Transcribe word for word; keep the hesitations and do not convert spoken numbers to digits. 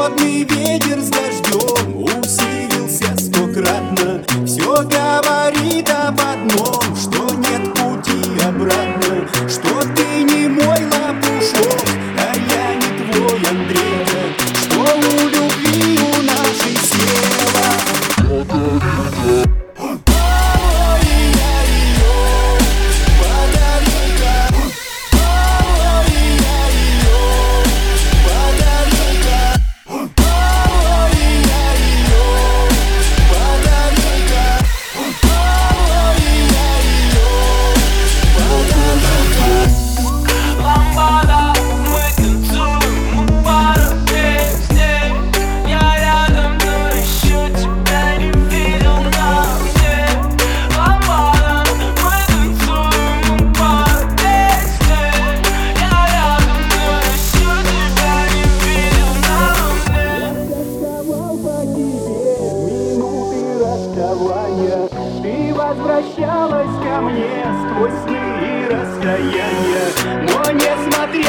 холодный ветер с дождем усилился стократно. Все говорит об одном, что нет пути обратно, что ты не мой лопушок, а я не твой Андрейка, что у любви у нашей слева. Ты возвращалась ко мне сквозь сны и расстояния, но несмотря